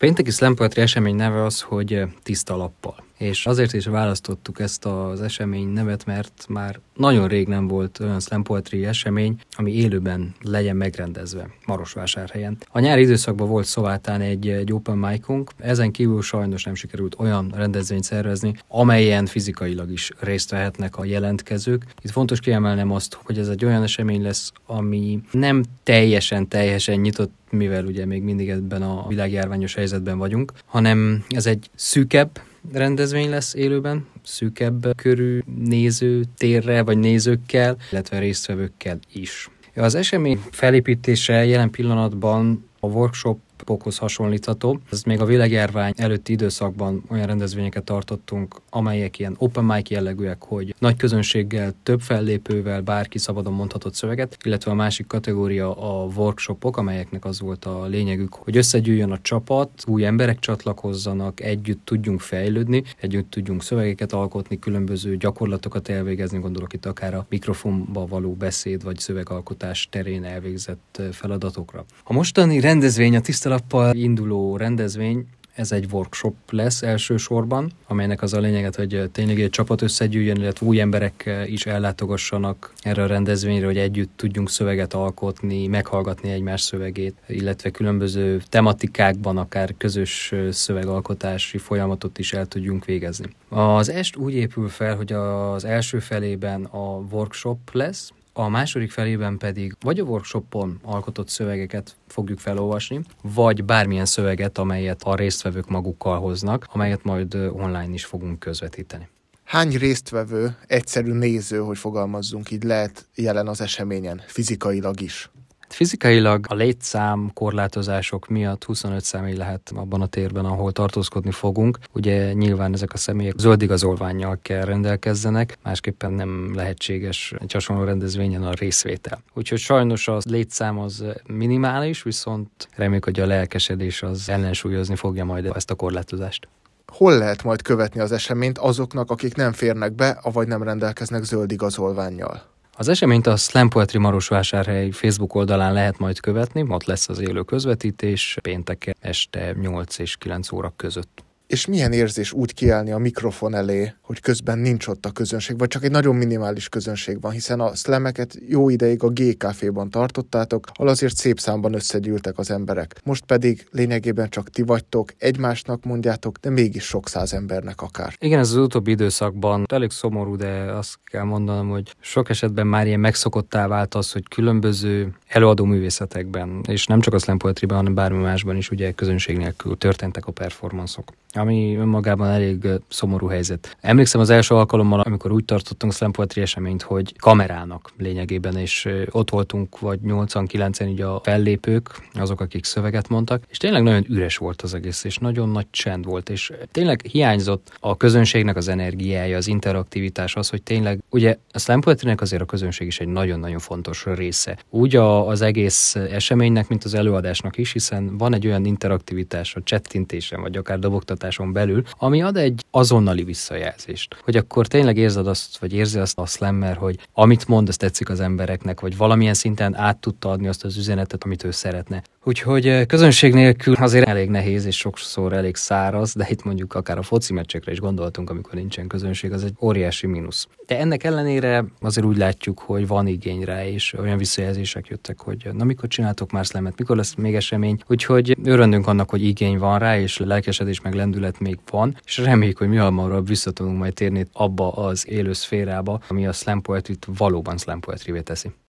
pénteki Slam Poetry esemény neve az, hogy Tiszta lappal. És azért is választottuk ezt az esemény nevet, mert már nagyon rég nem volt olyan Slam Poetry esemény, ami élőben legyen megrendezve Marosvásárhelyen. A nyári időszakban volt Szovátán egy open mic-unk, ezen kívül sajnos nem sikerült olyan rendezvényt szervezni, amelyen fizikailag is részt vehetnek a jelentkezők. Itt fontos kiemelnem azt, hogy ez egy olyan esemény lesz, ami nem teljesen nyitott, mivel ugye még mindig ebben a világjárványos helyzetben vagyunk, hanem ez egy szűkebb rendezvény lesz élőben, szűkebb körű nézőtérrel vagy nézőkkel, illetve résztvevőkkel is. Az esemény felépítése jelen pillanatban a workshopokhoz hasonlítható. Ez még a világjárvány előtti időszakban olyan rendezvényeket tartottunk, amelyek ilyen open mic jellegűek, hogy nagy közönséggel, több fellépővel bárki szabadon mondhatott szöveget, illetve a másik kategória a workshopok, amelyeknek az volt a lényegük, hogy összegyűjjön a csapat, új emberek csatlakozzanak, együtt tudjunk fejlődni, együtt tudjunk szövegeket alkotni, különböző gyakorlatokat elvégezni, gondolok itt akár a mikrofonba való beszéd vagy szövegalkotás terén elvégzett feladatokra. A mostani rendezvény, a Tiszta lappal induló rendezvény, ez egy workshop lesz elsősorban, amelynek az a lényeget, hogy tényleg egy csapat összegyűjjön, illetve új emberek is ellátogassanak erre a rendezvényre, hogy együtt tudjunk szöveget alkotni, meghallgatni egymás szövegét, illetve különböző tematikákban akár közös szövegalkotási folyamatot is el tudjunk végezni. Az est úgy épül fel, hogy az első felében a workshop lesz, a második felében pedig vagy a workshopon alkotott szövegeket fogjuk felolvasni, vagy bármilyen szöveget, amelyet a résztvevők magukkal hoznak, amelyet majd online is fogunk közvetíteni. Hány résztvevő, egyszerű néző, hogy fogalmazzunk így, lehet jelen az eseményen, fizikailag is? Fizikailag a létszám korlátozások miatt 25 személy lehet abban a térben, ahol tartózkodni fogunk. Ugye nyilván ezek a személyek zöld igazolvánnyal kell rendelkezzenek, másképpen nem lehetséges egy hasonló rendezvényen a részvétel. Úgyhogy sajnos a létszám az minimális, viszont reméljük, hogy a lelkesedés az ellensúlyozni fogja majd ezt a korlátozást. Hol lehet majd követni az eseményt azoknak, akik nem férnek be, avagy nem rendelkeznek zöld igazolvánnyal? Az eseményt a Slam Poetry Marosvásárhely Facebook oldalán lehet majd követni, ott lesz az élő közvetítés pénteken este 8 és 9 óra között. És milyen érzés úgy kiállni a mikrofon elé, hogy közben nincs ott a közönség, vagy csak egy nagyon minimális közönség van, hiszen a slameket jó ideig a G-Caféban tartottátok, ahol azért szép számban összegyűltek az emberek. Most pedig lényegében csak ti vagytok, egymásnak mondjátok, de mégis sok száz embernek akár. Igen, ez az utóbbi időszakban elég szomorú, de azt kell mondanom, hogy sok esetben már ilyen megszokottá vált az, hogy különböző előadó művészetekben, és nem csak a Slam Poetryben, hanem bármi másban is ugye közönség nélkül történtek a performanszok, ami önmagában elég szomorú helyzet. Emlékszem az első alkalommal, amikor úgy tartottunk Slam Poetry eseményt, hogy kamerálnak lényegében, és ott voltunk vagy 8-9-en így a fellépők, azok, akik szöveget mondtak, és tényleg nagyon üres volt az egész, és nagyon nagy csend volt, és tényleg hiányzott a közönségnek az energiája, az interaktivitás, az, hogy tényleg, ugye a Slam Poetrynek azért a közönség is egy nagyon-nagyon fontos része. Úgy az egész eseménynek, mint az előadásnak is, hiszen van egy olyan interaktivitás a chattintésen, vagy akár dobogtatáson belül, ami ad egy azonnali visszajelzést. Hogy akkor tényleg érzed azt, vagy érzi azt a slammer, hogy amit mond, az tetszik az embereknek, vagy valamilyen szinten át tudta adni azt az üzenetet, amit ő szeretne. Úgyhogy közönség nélkül azért elég nehéz, és sokszor elég száraz, de itt mondjuk akár a foci meccsekre is gondoltunk, amikor nincsen közönség, az egy óriási mínusz. De ennek ellenére azért úgy látjuk, hogy van igény rá, és olyan visszajelzések jöttek, hogy na mikor csináltok már slamet, mikor lesz még esemény, úgyhogy örvendünk annak, hogy igény van rá, és lelkesedés meg lendület még van, és reméljük, hogy mi hamarabb vissza tudunk majd térni abba az élő szférába, ami a Slam Poetryt valóban Slam Poetryvé teszi.